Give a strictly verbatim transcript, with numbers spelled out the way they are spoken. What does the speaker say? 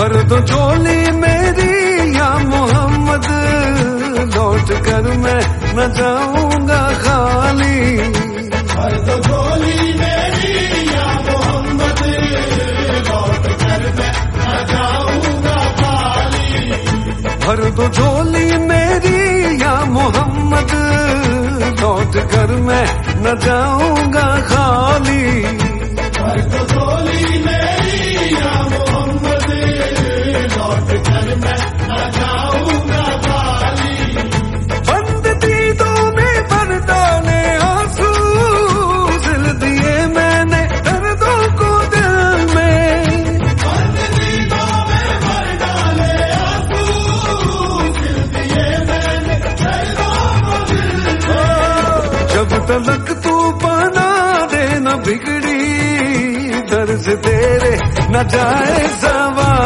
भर दो झोली मेरी या मोहम्मद, लौट कर मैं न जाऊंगा खाली। भर दो झोली मेरी या मोहम्मद, लौट कर मैं न जाऊंगा खाली। भर दो झोली मेरी या मोहम्मद, लौट कर मैं न जाऊंगा खाली। भर दो झोली मेरी या मोहम्मद, लौट कर मैं न जाऊंगा खाली। बंद दीदों में भर डाले आंसू, सिल दिए मैंने दर्दों को दिल में। बंद दीदों में भर डाले आंसू, सिल दिए मैंने दर्दों को दिल में। जब तलक तू बना दे न बिगड़ी, दर्द तेरे न जाए ज़मीं।